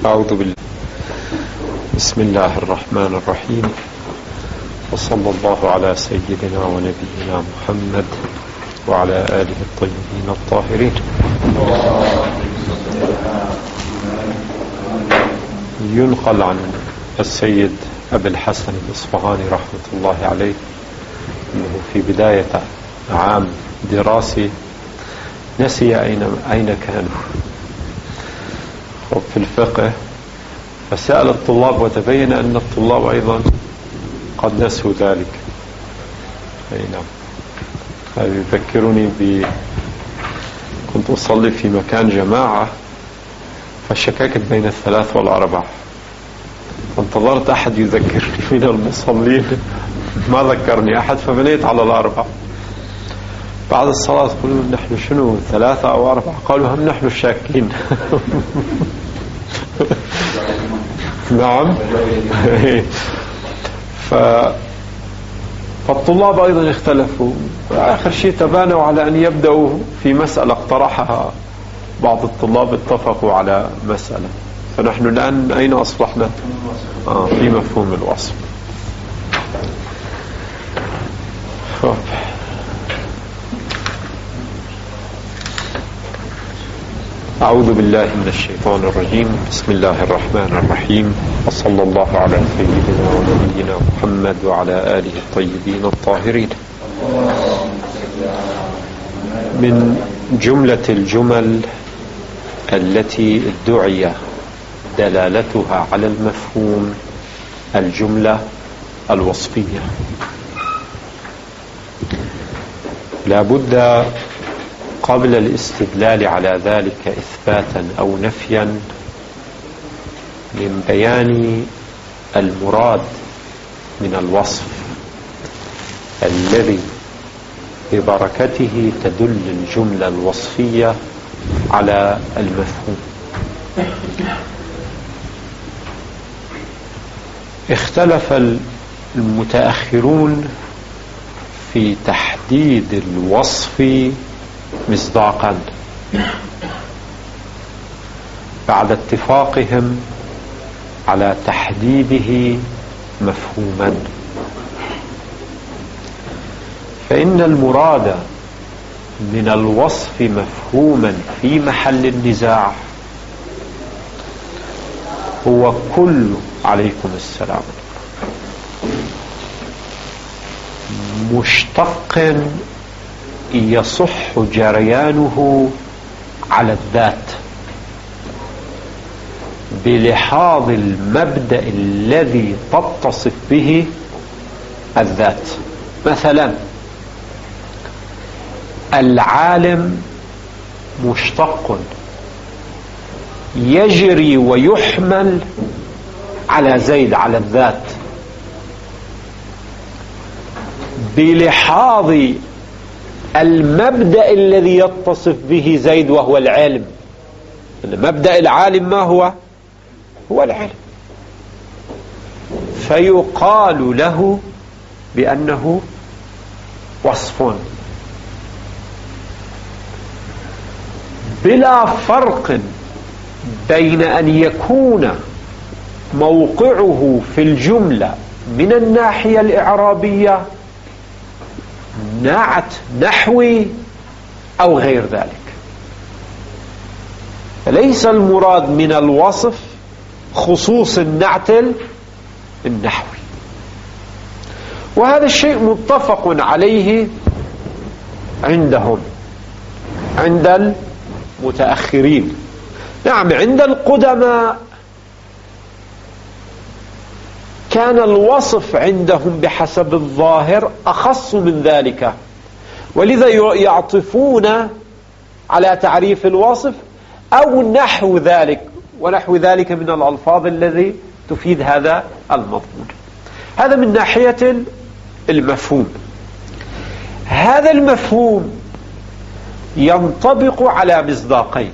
أعوذ بالله. بسم الله الرحمن الرحيم، وصلى الله على سيدنا ونبينا محمد وعلى آله الطيبين الطاهرين. ينقل عن السيد أبي الحسن الإصفهاني رحمة الله عليه أنه في بداية عام دراسي نسي أين كانوا في الفقه، فسأل الطلاب وتبين أن الطلاب أيضا قد نسوا ذلك. أي نعم. هذا يذكرني كنت أصلي في مكان جماعة فشككت بين الثلاث والأربع، فانتظرت أحد يذكرني من المصلين، ما ذكرني أحد فبنيت على الأربع. بعد الصلاة قلوا نحن شنو 3 أو 4؟ قالوا هم نحن الشاكين. نعم. فالطلاب أيضا اختلفوا، آخر شيء تبانوا على أن يبدأوا في مسألة اقترحها بعض الطلاب، اتفقوا على مسألة. فنحن الآن أين أصبحنا؟ في مفهوم الوصف. أعوذ بالله من الشيطان الرجيم. بسم الله الرحمن الرحيم، وصلى الله على سيدنا ونبينا محمد وعلى آله الطيبين الطاهرين. من جملة الجمل التي ادعي دلالتها على المفهوم الجملة الوصفية. لا بد قبل الاستدلال على ذلك إثباتا أو نفيا من بيان المراد من الوصف الذي ببركته تدل الجملة الوصفية على المفهوم. اختلف المتأخرون في تحديد الوصف مصداقا بعد اتفاقهم على تحديده مفهوما. فإن المراد من الوصف مفهوما في محل النزاع هو كل، عليكم السلام، مشتق يصح جريانه على الذات بلحاظ المبدأ الذي تتصف به الذات. مثلا العالم مشتق يجري ويحمل على زيد، على الذات، بلحاظ المبدأ الذي يتصف به زيد وهو العلم. مبدأ العالم ما هو؟ هو العلم. فيقال له بأنه وصف بلا فرق بين أن يكون موقعه في الجملة من الناحية الإعرابية نعت نحوي أو غير ذلك. فليس المراد من الوصف خصوص النعت النحوي، وهذا الشيء متفق عليه عندهم، عند المتأخرين. نعم، عند القدماء كان الوصف عندهم بحسب الظاهر أخص من ذلك، ولذا يعطفون على تعريف الوصف أو نحو ذلك، ونحو ذلك من الألفاظ الذي تفيد هذا المضمون. هذا من ناحية المفهوم. هذا المفهوم ينطبق على مصداقين.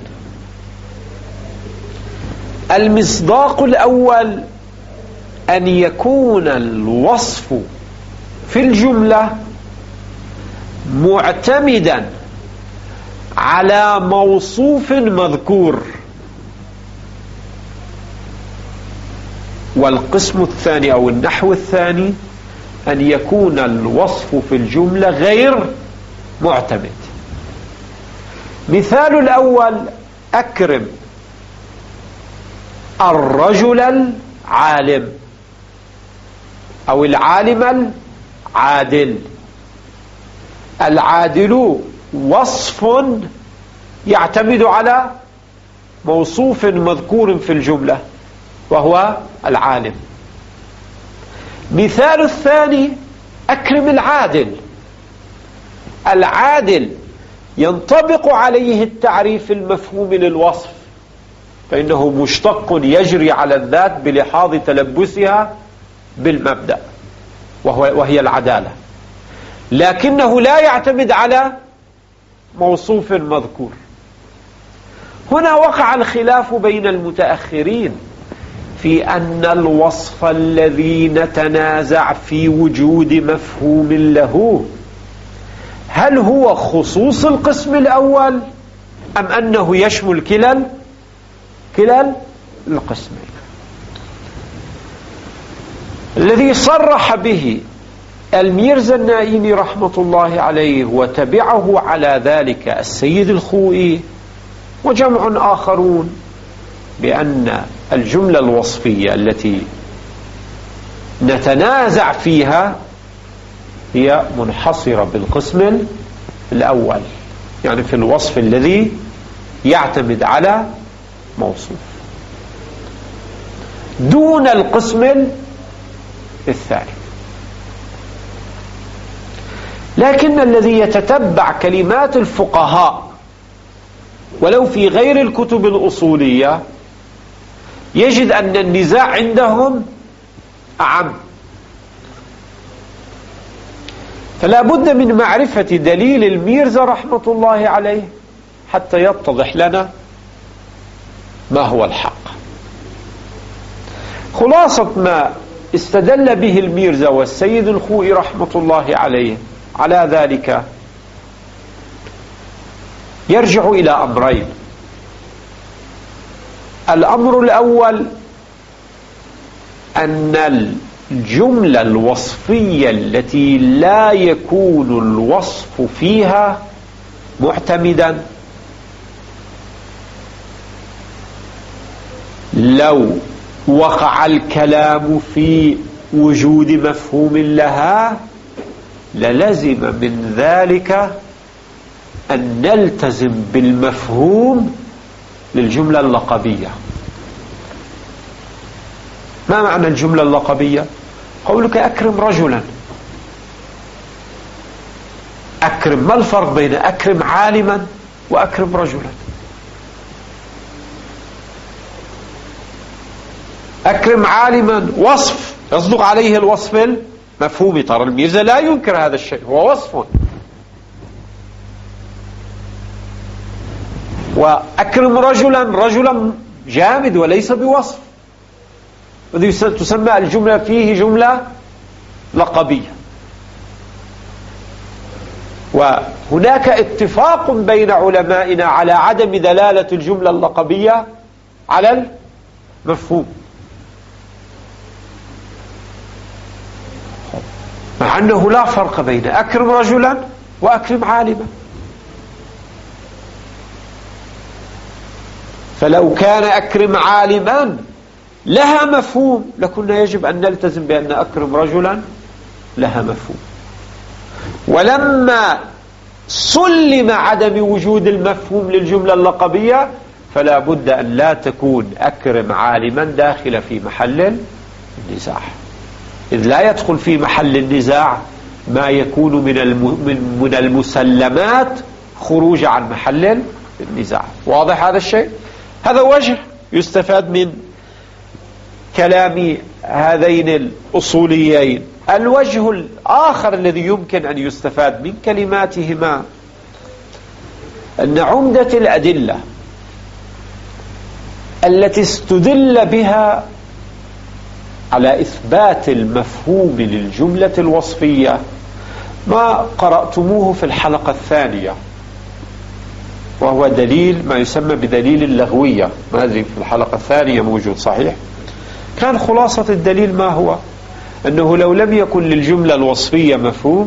المصداق الأول أن يكون الوصف في الجملة معتمدا على موصوف مذكور، والقسم الثاني أو النحو الثاني أن يكون الوصف في الجملة غير معتمد. مثال الأول: أكرم الرجل العالم أو العالم العادل. العادل وصف يعتمد على موصوف مذكور في الجملة وهو العالم. مثال الثاني: أكرم العادل. العادل ينطبق عليه التعريف المفهوم للوصف، فإنه مشتق يجري على الذات بلحاظ تلبسها بالمبدأ وهي العدالة، لكنه لا يعتمد على موصوف مذكور. هنا وقع الخلاف بين المتأخرين في أن الوصف الذي نتنازع في وجود مفهوم له هل هو خصوص القسم الأول أم أنه يشمل كلا القسمين. الذي صرح به الميرزا النائمي رحمة الله عليه وتبعه على ذلك السيد الخوئي وجمع آخرون بأن الجملة الوصفية التي نتنازع فيها هي منحصرة بالقسم الأول، يعني في الوصف الذي يعتمد على موصوف، دون القسم الثاني. لكن الذي يتتبع كلمات الفقهاء ولو في غير الكتب الأصولية يجد أن النزاع عندهم أعم، فلا بد من معرفة دليل الميرزا رحمة الله عليه حتى يتضح لنا ما هو الحق. خلاصة ما استدل به الميرزا والسيد الخوئي رحمة الله عليه على ذلك يرجع إلى أمرين. الأمر الأول أن الجملة الوصفية التي لا يكون الوصف فيها معتمدا لو وقع الكلام في وجود مفهوم لها للزم من ذلك أن نلتزم بالمفهوم للجملة اللقبية. ما معنى الجملة اللقبية؟ قولك أكرم رجلا. أكرم، ما الفرق بين أكرم عالما وأكرم رجلا؟ أكرم عالما وصف يصدق عليه الوصف المفهومي، ترى الميرزا لا ينكر هذا الشيء، هو وصف. وأكرم رجلا جامد وليس بوصف، تسمى الجملة فيه جملة لقبية. وهناك اتفاق بين علمائنا على عدم دلالة الجملة اللقبية على المفهوم، مع أنه لا فرق بين أكرم رجلا وأكرم عالما. فلو كان أكرم عالما لها مفهوم لكنا يجب أن نلتزم بأن أكرم رجلا لها مفهوم. ولما سلم عدم وجود المفهوم للجملة اللقبية فلا بد أن لا تكون أكرم عالما داخل في محل النزاع، إذ لا يدخل في محل النزاع ما يكون من المسلمات خروج عن محل النزاع. واضح هذا الشيء؟ هذا وجه يستفاد من كلام هذين الأصوليين. الوجه الآخر الذي يمكن أن يستفاد من كلماتهما أن عمدة الأدلة التي استدل بها على إثبات المفهوم للجملة الوصفية ما قرأتموه في الحلقة الثانية، وهو دليل ما يسمى بدليل اللغوية. ما أدري في الحلقة الثانية موجود صحيح؟ كان خلاصة الدليل ما هو؟ أنه لو لم يكن للجملة الوصفية مفهوم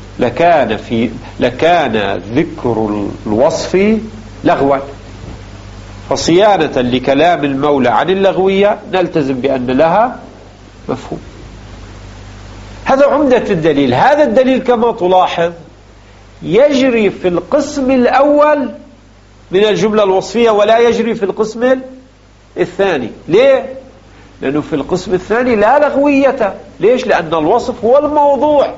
لكان ذكر الوصف لغوا، فصيانة لكلام المولى عن اللغوية نلتزم بأن لها مفهوم. هذا عمدة الدليل. هذا الدليل كما تلاحظ يجري في القسم الأول من الجملة الوصفية ولا يجري في القسم الثاني. ليه؟ لأنه في القسم الثاني لا لغوية. ليش؟ لأن الوصف هو الموضوع،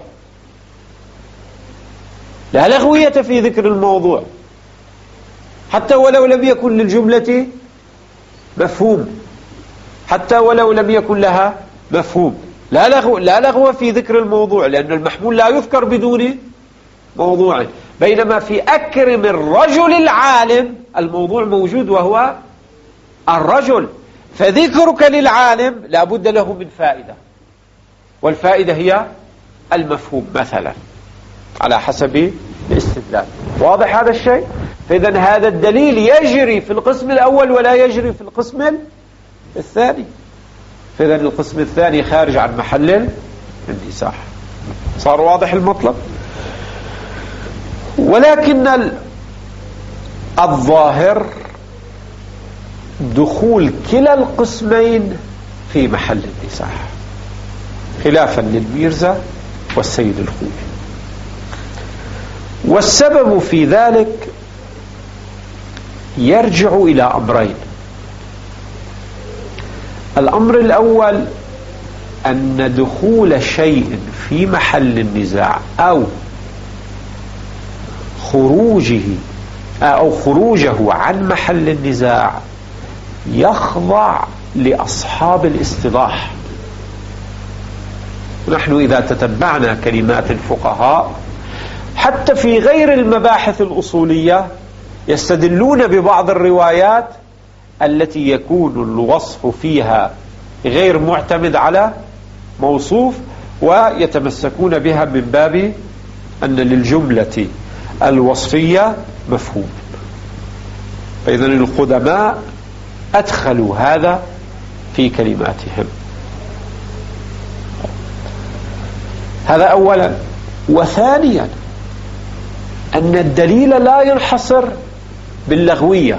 لا لغوية في ذكر الموضوع حتى ولو لم يكن للجملة مفهوم، حتى ولو لم يكن لها مفهوم. لا لغو في ذكر الموضوع، لأن المحمول لا يذكر بدون موضوع. بينما في أكرم الرجل العالم الموضوع موجود وهو الرجل، فذكرك للعالم لا بد له من فائدة، والفائدة هي المفهوم مثلا على حسب الاستدلال. واضح هذا الشيء؟ فإذا هذا الدليل يجري في القسم الأول ولا يجري في القسم الثاني. فإذا القسم الثاني خارج عن محل النزاع. صار واضح المطلب؟ ولكن الظاهر دخول كلا القسمين في محل النزاع، خلافا للميرزا والسيد الخوئي. والسبب في ذلك يرجع إلى أمرين. الأمر الأول أن دخول شيء في محل النزاع أو خروجه عن محل النزاع يخضع لأصحاب الاصطلاح. نحن إذا تتبعنا كلمات الفقهاء حتى في غير المباحث الأصولية يستدلون ببعض الروايات التي يكون الوصف فيها غير معتمد على موصوف، ويتمسكون بها من باب أن للجملة الوصفية مفهوم. فإذا القدماء أدخلوا هذا في كلماتهم. هذا أولا. وثانيا أن الدليل لا ينحصر باللغوية،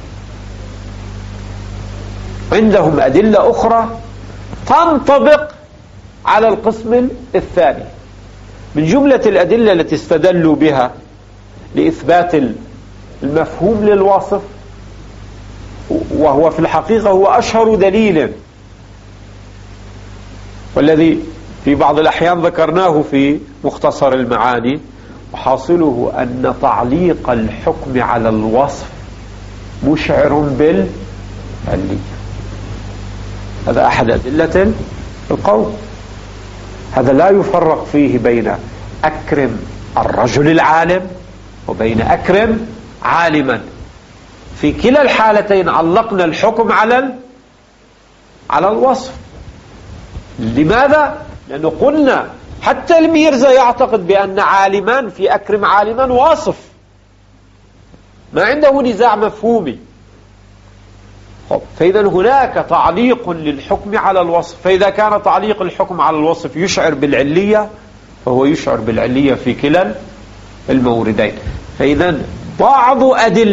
عندهم أدلة أخرى تنطبق على القسم الثاني. من جملة الأدلة التي استدلوا بها لإثبات المفهوم للوصف، وهو في الحقيقة هو أشهر دليل، والذي في بعض الأحيان ذكرناه في مختصر المعاني، وحاصله أن تعليق الحكم على الوصف مشعر بالعلية. هذا أحد أدلة القول. هذا لا يفرق فيه بين أكرم الرجل العالم وبين أكرم عالما. في كلا الحالتين علقنا الحكم على الوصف. لماذا؟ لأنه قلنا حتى الميرزا يعتقد بأن عالمان في أكرم عالما واصف، ما عنده نزاع مفهومي. فإذا هناك تعليق للحكم على الوصف. فإذا كان تعليق الحكم على الوصف يشعر بالعلية فهو يشعر بالعلية في كلا الموردين. فإذا بعض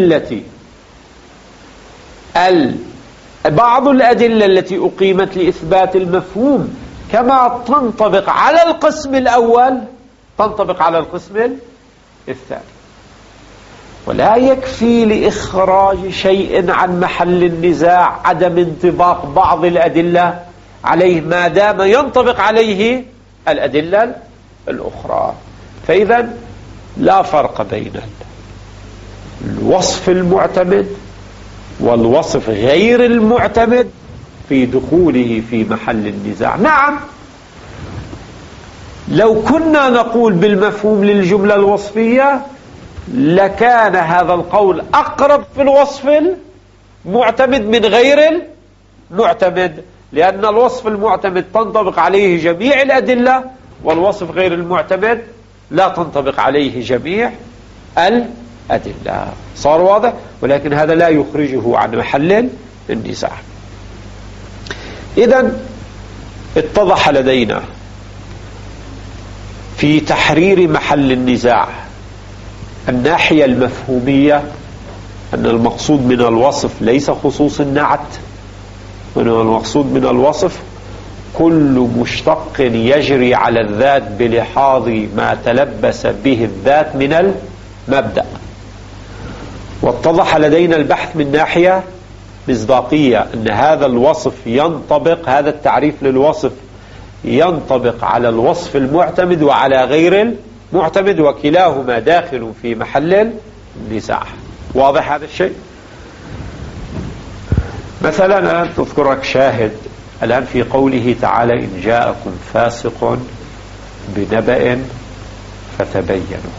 الأدلة التي أقيمت لإثبات المفهوم كما تنطبق على القسم الأول تنطبق على القسم الثاني. ولا يكفي لإخراج شيء عن محل النزاع عدم انطباق بعض الأدلة عليه ما دام ينطبق عليه الأدلة الأخرى. فإذا لا فرق بين الوصف المعتمد والوصف غير المعتمد في دخوله في محل النزاع. نعم، لو كنا نقول بالمفهوم للجملة الوصفية لكان هذا القول أقرب في الوصف المعتمد من غير المعتمد، لأن الوصف المعتمد تنطبق عليه جميع الأدلة، والوصف غير المعتمد لا تنطبق عليه جميع الأدلة. صار واضح؟ ولكن هذا لا يخرجه عن محل النزاع. إذن اتضح لدينا في تحرير محل النزاع الناحية المفهومية أن المقصود من الوصف ليس خصوص النعت، وإنما المقصود من الوصف كل مشتق يجري على الذات بلحاظ ما تلبس به الذات من المبدأ. واتضح لدينا البحث من ناحية مصداقية أن هذا الوصف ينطبق، هذا التعريف للوصف ينطبق على الوصف المعتمد وعلى غير المعتمد، وكلاهما داخل في محل النزاع. واضح هذا الشيء؟ مثلا الآن تذكرك شاهد الآن في قوله تعالى إن جاءكم فاسق بنبأ فتبينوا.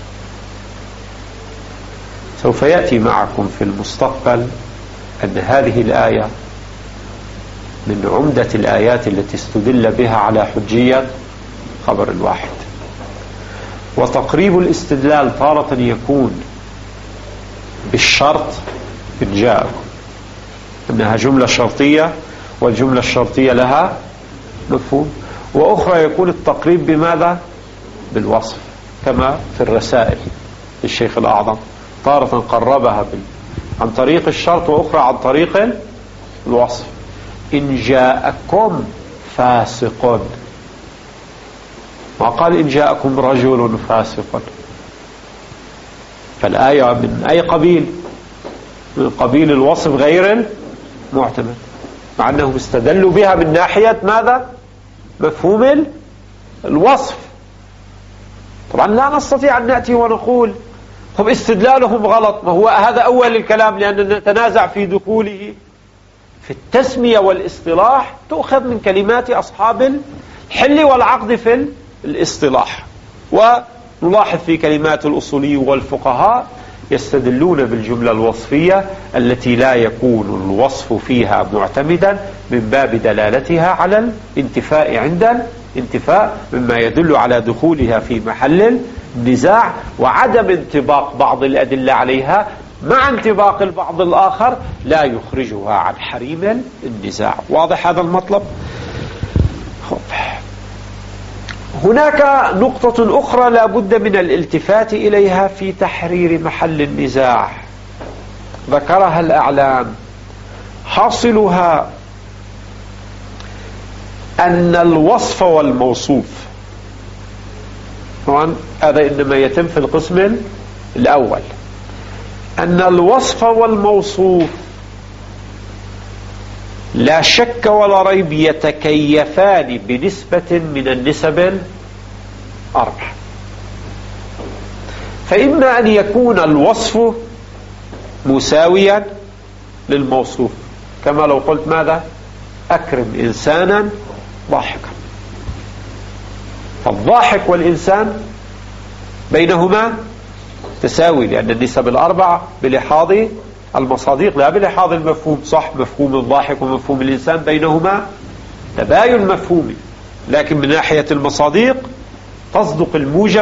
سوف يأتي معكم في المستقبل أن هذه الآية من عمدة الآيات التي استدل بها على حجية خبر الواحد. وتقريب الاستدلال تارة يكون بالشرط إن جاءكم، إنها جملة شرطية والجملة الشرطية لها مفهوم، وأخرى يكون التقريب بماذا؟ بالوصف، كما في الرسائل للشيخ الأعظم تارة قربها عن طريق الشرط وأخرى عن طريق الوصف. إن جاءكم فاسق، وقال إن جاءكم رجل فاسق، فالآية من أي قبيل؟ من قبيل الوصف غير المعتمد، مع أنهم استدلوا بها من ناحية ماذا؟ مفهوم الوصف. طبعا لا نستطيع أن نأتي ونقول هم استدلالهم غلط، ما هو هذا أول الكلام، لأننا نتنازع في دخوله في التسمية والاصطلاح تؤخذ من كلمات أصحاب الحل والعقد في الاصطلاح، ونلاحظ في كلمات الأصولي والفقهاء يستدلون بالجملة الوصفية التي لا يكون الوصف فيها معتمدا من باب دلالتها على الانتفاء عند الانتفاء، مما يدل على دخولها في محل النزاع وعدم انطباق بعض الأدلة عليها مع انطباق البعض الآخر لا يخرجها عن حريم النزاع. واضح هذا المطلب؟ هناك نقطة أخرى لا بد من الالتفات إليها في تحرير محل النزاع ذكرها الأعلام، حاصلها أن الوصف والموصوف، طبعا هذا إنما يتم في القسم الأول، أن الوصف والموصوف لا شك ولا ريب يتكيفان بنسبة من النسب الأربع. فإما أن يكون الوصف مساويا للموصوف، كما لو قلت ماذا؟ أكرم إنسانا ضاحكا، فالضاحك والإنسان بينهما تساوي، لأن النسب الأربعة بلحاظ المصادق لا بلحاظ المفهوم. صح، مفهوم الضاحك ومفهوم الإنسان بينهما تباين مفهومي، لكن من ناحية المصادق تصدق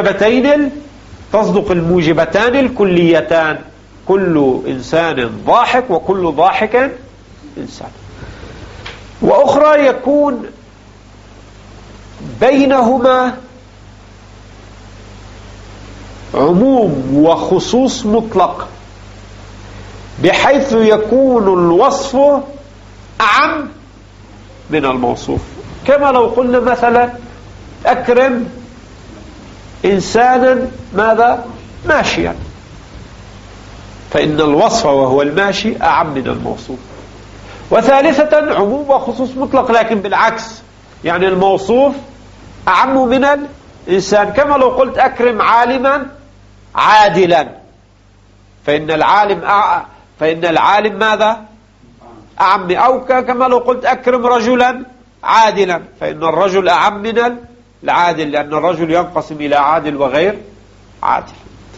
الموجبتان الكليتان، كل إنسان ضاحك وكل ضاحك إنسان. وأخرى يكون بينهما عموم وخصوص مطلق، بحيث يكون الوصف أعم من الموصوف، كما لو قلنا مثلا أكرم إنسانا ماذا؟ ماشيا، فإن الوصف وهو الماشي أعم من الموصوف. وثالثة عموم وخصوص مطلق، لكن بالعكس، يعني الموصوف أعم من الإنسان، كما لو قلت أكرم عالما عادلا، فإن العالم ماذا؟ أعم. أو كما لو قلت أكرم رجلا عادلا، فإن الرجل أعم من العادل، لأن الرجل ينقسم إلى عادل وغير عادل.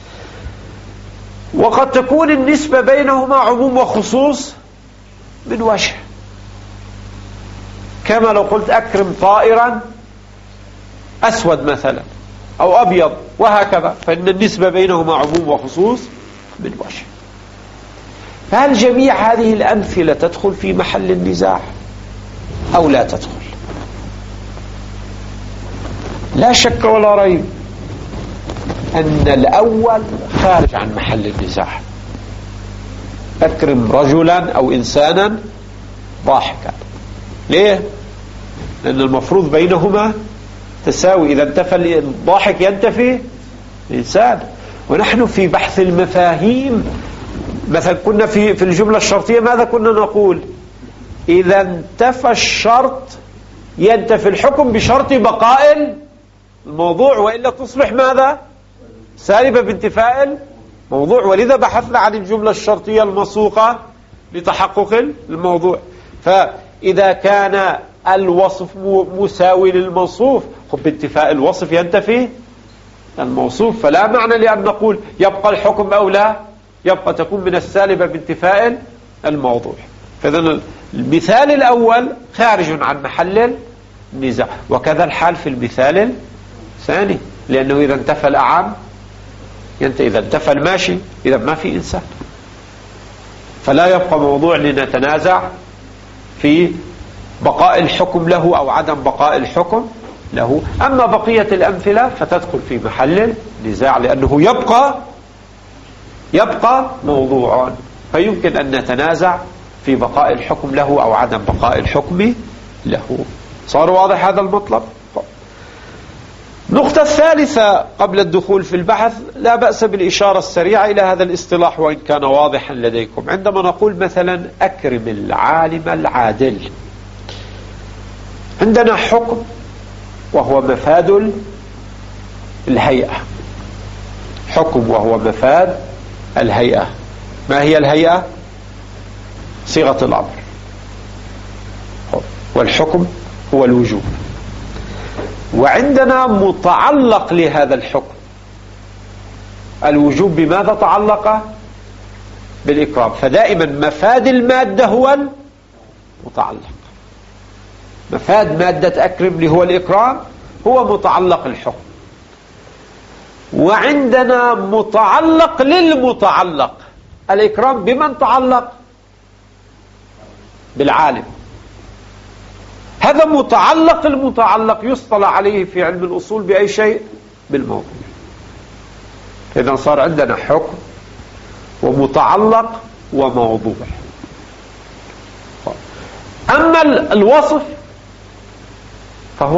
وقد تكون النسبة بينهما عموم وخصوص من وجه، كما لو قلت أكرم طائرا أسود مثلا أو أبيض، وهكذا، فإن النسبة بينهما عموم وخصوص من وجه. فهل جميع هذه الأمثلة تدخل في محل النزاع أو لا تدخل؟ لا شك ولا ريب أن الأول خارج عن محل النزاع. أكرم رجلا أو إنسانا ضاحكا. ليه؟ لأن المفروض بينهما تساوي. إذا انتفى الضاحك ينتفي الإنسان. ونحن في بحث المفاهيم مثلا كنا في الجملة الشرطية ماذا كنا نقول؟ إذا انتفى الشرط ينتفي الحكم بشرط بقاء الموضوع، وإلا تصبح ماذا؟ سالبة بانتفاء الموضوع. ولذا بحثنا عن الجملة الشرطية المسوقة لتحقق الموضوع. فإذا كان الوصف مساوي للموصوف بانتفاء الوصف ينتفي الموصوف. فلا معنى لأن نقول يبقى الحكم أو لا يبقى، تكون من السالبة بانتفاء الموضوع. فإذن المثال الأول خارج عن محل النزاع، وكذا الحال في المثال الثاني، لأنه إذا انتفى الأعام إذا انتفى الماشي إذا ما في إنسان، فلا يبقى موضوع لنتنازع في بقاء الحكم له أو عدم بقاء الحكم له. أما بقية الأمثلة فتدخل في محل النزاع، لأنه يبقى موضوع، فيمكن أن نتنازع في بقاء الحكم له أو عدم بقاء الحكم له. صار واضح هذا المطلب؟ النقطة الثالثة قبل الدخول في البحث، لا بأس بالإشارة السريعة إلى هذا الاصطلاح وإن كان واضحا لديكم. عندما نقول مثلا أكرم العالم العادل، عندنا حكم وهو مفاد الهيئة. حكم وهو مفاد الهيئة. ما هي الهيئة؟ صيغة الأمر، والحكم هو الوجوب. وعندنا متعلق لهذا الحكم. الوجوب بماذا تعلق؟ بالإكرام. فدائما مفاد المادة هو المتعلق. مفاد مادة أكرم اللي هو الإكرام هو متعلق الحكم. وعندنا متعلق للمتعلق. الإكرام بمن تعلق؟ بالعالم. هذا متعلق المتعلق يصطلح عليه في علم الأصول بأي شيء؟ بالموضوع. إذن صار عندنا حكم ومتعلق وموضوع. أما الوصف فهو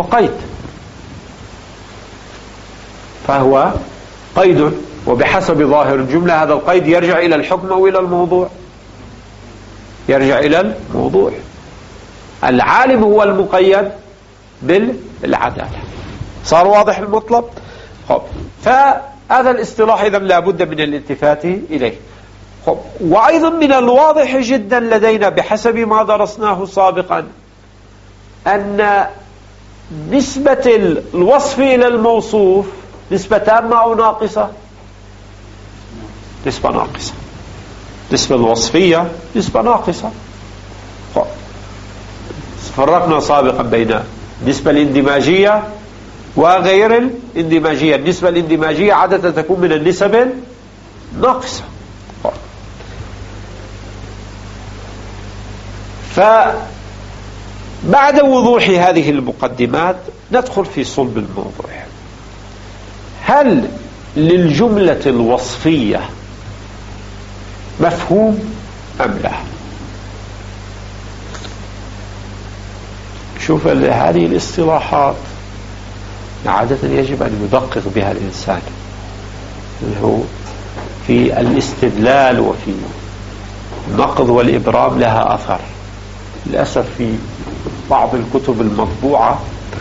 قيد، وبحسب ظاهر الجملة هذا القيد يرجع إلى الحكم أو إلى الموضوع؟ يرجع إلى الموضوع. العالم هو المقيد بالعدالة. صار واضح المطلب؟ فهذا الاصطلاح إذن لا بد من الالتفات إليه. وأيضا من الواضح جدا لدينا بحسب ما درسناه سابقا أن نسبة الوصف إلى الموصوف نسبة تامة أو ناقصة؟ نسبة ناقصة. نسبة الوصفية نسبة ناقصة. فرقنا سابقا بين النسبة الاندماجية وغير الاندماجية. النسبة الاندماجية عادة تكون من النسب الناقصة. فبعد وضوح هذه المقدمات ندخل في صلب الموضوع. هل للجملة الوصفية مفهوم أم لا؟ شوف هذه الاصطلاحات عادة يجب أن يدقق بها الإنسان في الاستدلال وفي النقض والإبرام لها أثر. للأسف في بعض الكتب المطبوعة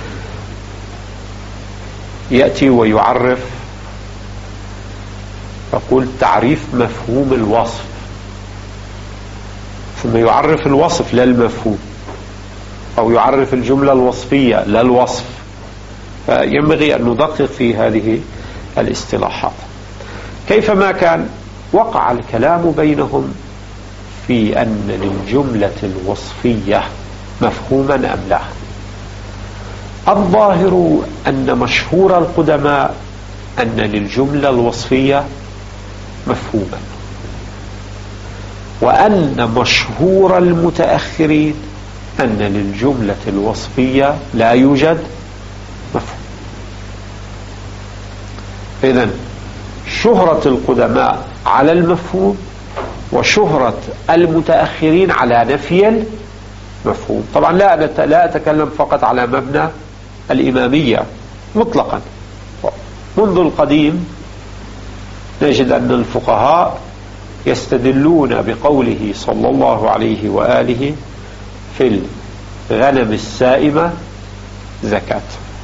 يأتي ويعرف، يقول تعريف مفهوم الوصف، ثم يعرف الوصف لا المفهوم، أو يعرف الجملة الوصفية لا الوصف. فينبغي أن ندقق في هذه الاصطلاحات. كيفما كان وقع الكلام بينهم في أن للجملة الوصفية مفهوما أم لا. الظاهر أن مشهور القدماء أن للجملة الوصفية مفهوما، وأن مشهور المتأخرين أن للجملة الوصفية لا يوجد مفهوم. إذن شهرة القدماء على المفهوم وشهرة المتأخرين على نفي المفهوم. طبعا لا أتكلم فقط على مبنى الإمامية مطلقا. منذ القديم نجد أن الفقهاء يستدلون بقوله صلى الله عليه وآله في الغنم السائمة زكاة،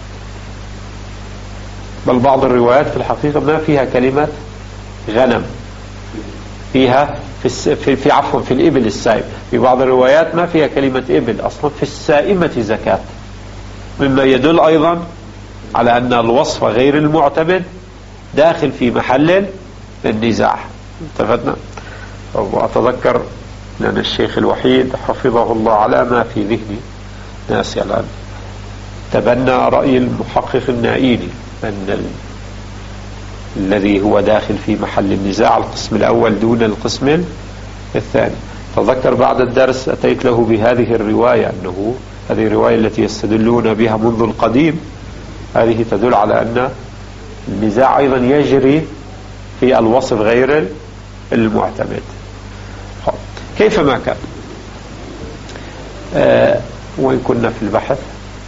بل بعض الروايات في الحقيقة ما فيها كلمة غنم، فيها في الإبل السائمة. في بعض الروايات ما فيها كلمة إبل أصلا، في السائمة زكاة، مما يدل أيضا على أن الوصف غير المعتمد داخل في محل النزاع. اتفقنا؟ وأتذكر أن الشيخ الوحيد حفظه الله على ما في ذهني ناسي الآن تبنى رأي المحقق النائيني أن الذي هو داخل في محل النزاع القسم الأول دون القسم الثاني. تذكر بعد الدرس أتيت له بهذه الرواية، أنه هذه الرواية التي يستدلون بها منذ القديم هذه تدل على أن النزاع أيضا يجري في الوصف غير المعتمد. كيفما كان وإن كنا في البحث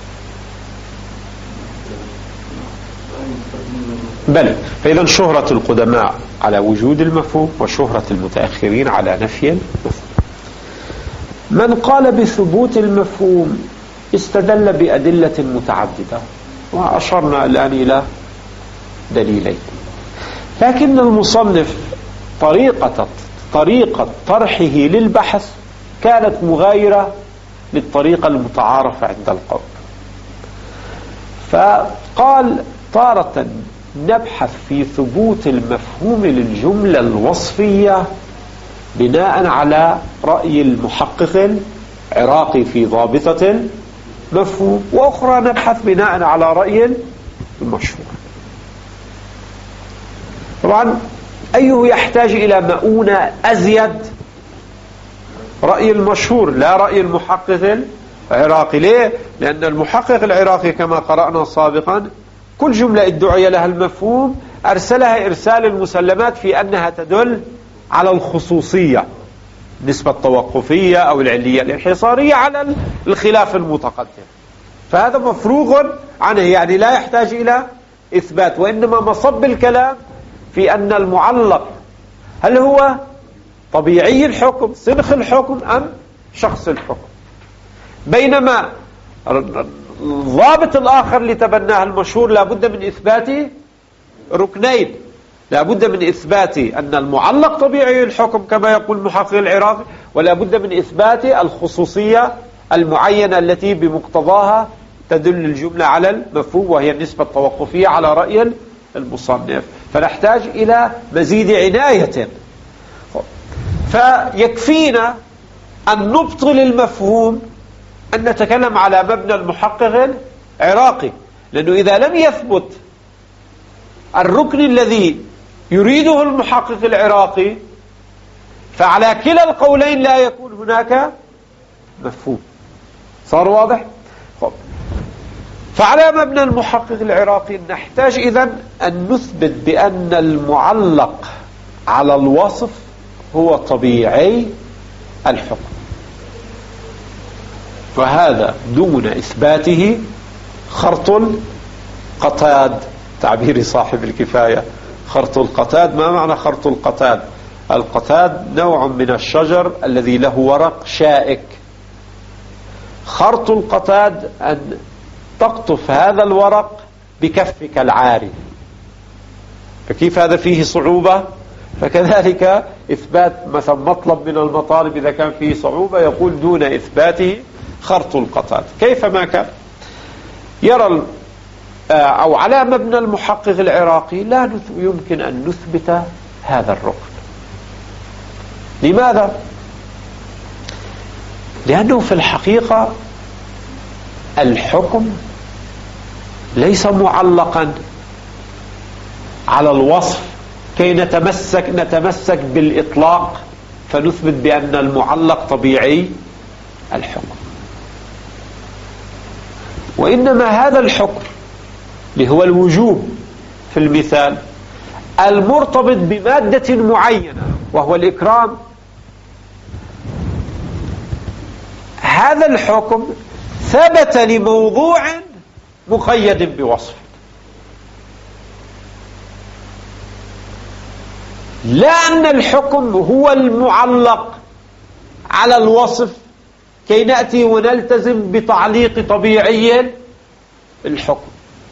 بل فإذا شهرة القدماء على وجود المفهوم وشهرة المتأخرين على نفي المفهوم. من قال بثبوت المفهوم استدل بأدلة متعددة، وأشرنا الآن إلى دليلين، لكن المصنف طريقة طرحه للبحث كانت مغايرة للطريقة المتعارفة عند القوم. فقال تارة نبحث في ثبوت المفهوم للجملة الوصفية بناء على رأي المحقق العراقي في ضابطة المفهوم، وأخرى نبحث بناء على رأي المشهور. طبعا أيه يحتاج إلى مؤونة أزيد؟ رأي المشهور لا رأي المحقق العراقي. ليه؟ لأن المحقق العراقي كما قرأنا سابقا كل جملة ادعي لها المفهوم أرسلها إرسال المسلمات في أنها تدل على الخصوصية، نسبة التوقفية أو العلية الانحصارية على الخلاف المتقدم، فهذا مفروغ عنه، يعني لا يحتاج إلى إثبات، وإنما مصب الكلام في أن المعلق هل هو طبيعي الحكم سنخ الحكم أم شخص الحكم. بينما الضابط الآخر اللي تبناه المشهور لابد من إثبات ركنين، لابد من إثبات أن المعلق طبيعي الحكم كما يقول المحقق العراقي، ولابد من إثبات الخصوصية المعينة التي بمقتضاها تدل الجملة على المفهوم، وهي النسبة التوقفية على رأي المصنف. فنحتاج إلى مزيد عناية. فيكفينا أن نبطل المفهوم أن نتكلم على مبنى المحقق العراقي، لأنه إذا لم يثبت الركن الذي يريده المحقق العراقي فعلى كلا القولين لا يكون هناك مفهوم. صار واضح؟ فعلى مبنى المحقق العراقي نحتاج إذن أن نثبت بأن المعلق على الوصف هو طبيعي الحكم، فهذا دون إثباته خرط القتاد، تعبير صاحب الكفاية خرط القتاد. ما معنى خرط القتاد؟ القتاد نوع من الشجر الذي له ورق شائك. خرط القتاد أن تقطف هذا الورق بكفك العاري، فكيف هذا فيه صعوبة؟ فكذلك إثبات مثلا مطلب من المطالب إذا كان فيه صعوبة يقول دون إثباته خرط القتاد. كيفما كان يرى أو على مبنى المحقق العراقي لا يمكن أن نثبت هذا الركن. لماذا؟ لأنه في الحقيقة الحكم ليس معلقا على الوصف كي نتمسك بالإطلاق فنثبت بأن المعلق طبيعي الحكم، وإنما هذا الحكم اللي هو الوجوب في المثال المرتبط بمادة معينة وهو الإكرام، هذا الحكم ثبت لموضوع مقيد بوصف، لا أن الحكم هو المعلق على الوصف كي نأتي ونلتزم بتعليق طبيعي الحكم.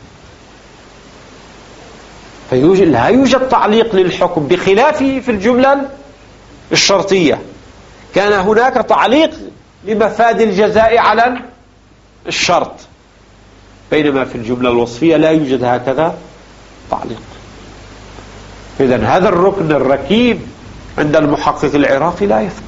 لا يوجد تعليق للحكم بخلافه في الجملة الشرطية، كان هناك تعليق لمفاد الجزاء على الشرط، بينما في الجملة الوصفية لا يوجد هكذا تعليق. إذن هذا الركن الركيب عند المحقق العراقي لا يثبت.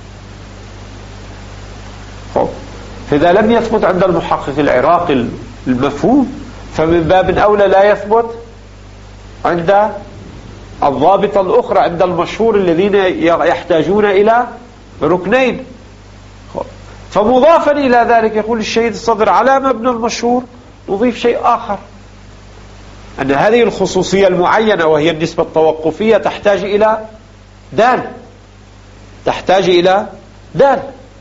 فإذا لم يثبت عند المحقق العراقي المفهوم، فمن باب أولى لا يثبت عند الضابطة الأخرى، عند المشهور الذين يحتاجون إلى ركنين. فمضافا إلى ذلك يقول الشهيد الصدر على مبنى المشهور نضيف شيء آخر، أن هذه الخصوصية المعينة وهي النسبة التوقفية تحتاج إلى دال.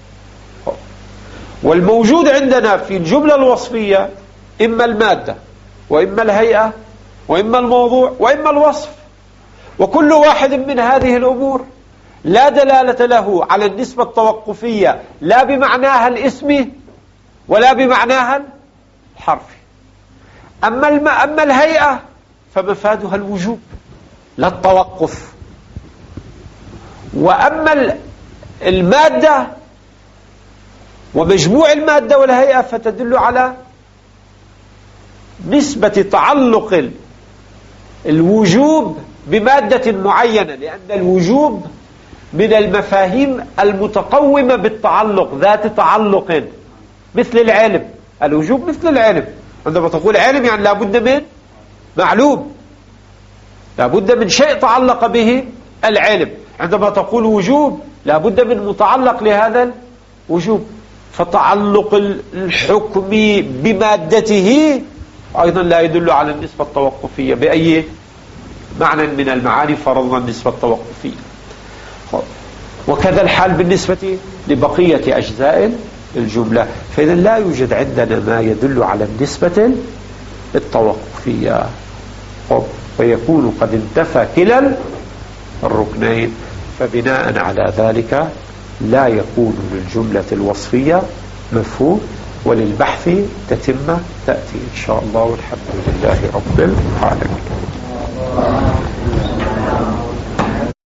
والموجود عندنا في الجملة الوصفية إما المادة وإما الهيئة وإما الموضوع وإما الوصف، وكل واحد من هذه الأمور لا دلالة له على النسبة التوقفية لا بمعناها الاسمي ولا بمعناها الحرفي. أما الهيئة فمفادها الوجوب لا التوقف، وأما المادة ومجموع المادة والهيئة فتدل على نسبة تعلق الوجوب بمادة معينة، لأن الوجوب من المفاهيم المتقومة بالتعلق، ذات تعلق، مثل العلم. الوجوب مثل العلم، عندما تقول علم يعني لابد من معلوم، لابد من شيء تعلق به العلم. عندما تقول وجوب لابد من متعلق لهذا الوجوب. فتعلق الحكم بمادته أيضا لا يدل على النسبة التوقفية بأي معنى من المعاني فرضنا النسبة التوقفية. وكذا الحال بالنسبة لبقية أجزاء الجملة. فإذا لا يوجد عندنا ما يدل على النسبة التوقفية، ويكون قد انتفى كلا الركنين. فبناء على ذلك لا يكون للجملة الوصفية مفهوم، وللبحث تتمة تأتي إن شاء الله، والحمد لله رب العالمين.